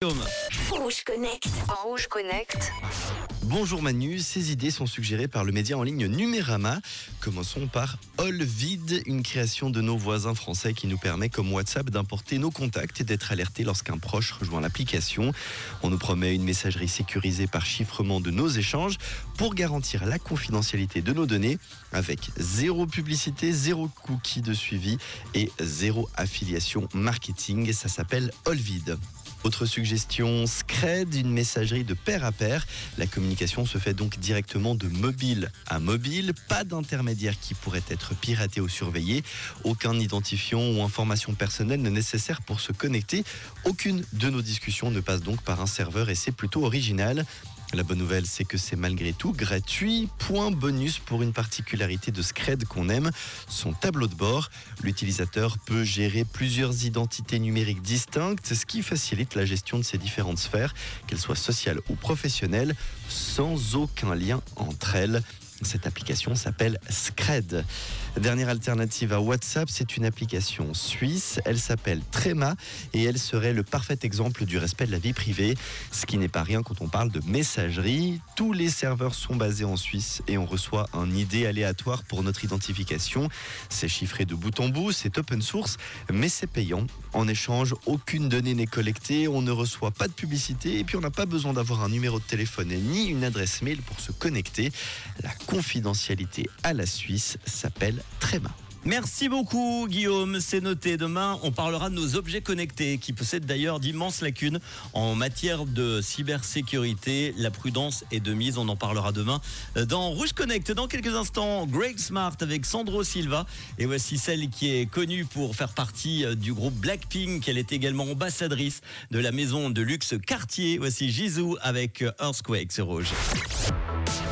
Guillaume. Rouge Connect. Rouge Connect. Bonjour Manu, ces idées sont suggérées par le média en ligne Numérama. Commençons par Allvid, une création de nos voisins français qui nous permet comme WhatsApp d'importer nos contacts et d'être alertés lorsqu'un proche rejoint l'application. On nous promet une messagerie sécurisée par chiffrement de nos échanges pour garantir la confidentialité de nos données avec zéro publicité, zéro cookie de suivi et zéro affiliation marketing. Ça s'appelle Allvid. Autre suggestion, Scred, une messagerie de pair à pair. La communication se fait donc directement de mobile à mobile. Pas d'intermédiaire qui pourrait être piraté ou surveillé. Aucun identifiant ou information personnelle n'est nécessaire pour se connecter. Aucune de nos discussions ne passe donc par un serveur et c'est plutôt original. La bonne nouvelle, c'est que c'est malgré tout gratuit. Point bonus pour une particularité de Scred qu'on aime, son tableau de bord. L'utilisateur peut gérer plusieurs identités numériques distinctes, ce qui facilite la gestion de ces différentes sphères, qu'elles soient sociales ou professionnelles, sans aucun lien entre elles. Cette application s'appelle Scred. Dernière alternative à WhatsApp, c'est une application suisse. Elle s'appelle Trema et elle serait le parfait exemple du respect de la vie privée. Ce qui n'est pas rien quand on parle de messagerie. Tous les serveurs sont basés en Suisse et on reçoit un ID aléatoire pour notre identification. C'est chiffré de bout en bout, c'est open source, mais c'est payant. En échange, aucune donnée n'est collectée, on ne reçoit pas de publicité et puis on n'a pas besoin d'avoir un numéro de téléphone ni une adresse mail pour se connecter. La confidentialité à la Suisse s'appelle Trema. Merci beaucoup Guillaume, c'est noté. Demain, on parlera de nos objets connectés qui possèdent d'ailleurs d'immenses lacunes en matière de cybersécurité. La prudence est de mise, on en parlera demain dans Rouge Connect. Dans quelques instants, Greg Smart avec Sandro Silva. Et voici celle qui est connue pour faire partie du groupe Blackpink. Elle est également ambassadrice de la maison de luxe Cartier. Voici Jisoo avec Earthquake sur Rouge.